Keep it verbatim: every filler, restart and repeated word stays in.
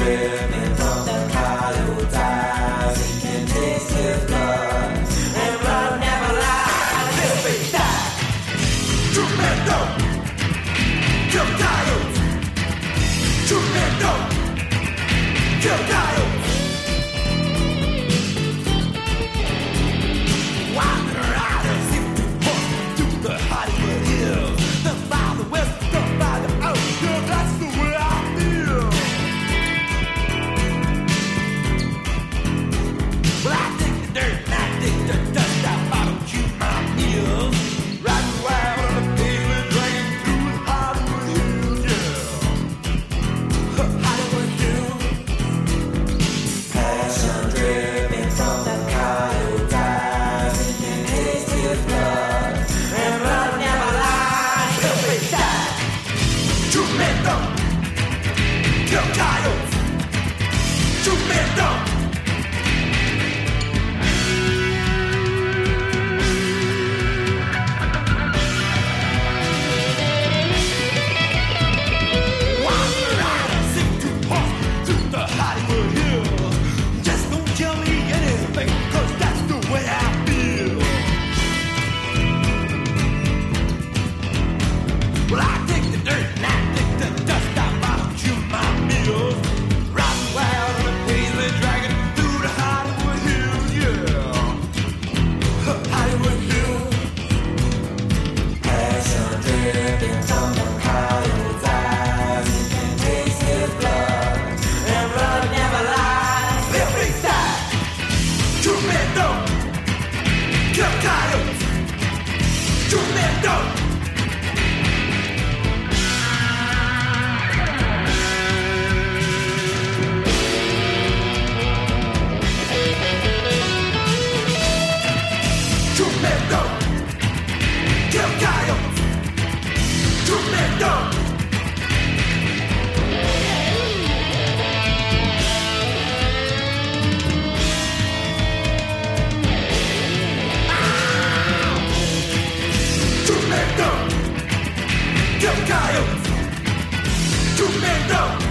dripping from the coyote's eyes. He can taste his blood, and blood never lies. This big die, true men don't kill coyotes. True men don't kill coyotes. Walking riders seem to push through the Hollywood hills. The by the west, the by the out. Yeah, that's the way I feel. Well, I dig the dirt and I dig the dust. I barbecue my meals. Riding wild on the pavement, dragging through the Hollywood hills. Yeah, Hollywood hills. Passion dripping from the coyote's eyes. He can taste his blood, and blood never lies. He'll be died. True men don't kill coyotes. True men don't. Walking around, sing to horse through the Hollywood hills. Just don't tell me anything, 'cause that's the way I feel. Well, I take the dirt and I take the dust. I barbecue my meals. Riding wild on the paisley, dragging through the Hollywood hills, yeah. Hollywood hills. Passion dripping from the coyote's eyes. He can taste his blood, and blood never lies. Live big die. True men don't kill coyotes. True men don't. True men don't kill coyotes. True men don't. True men don't kill coyotes. True men don't.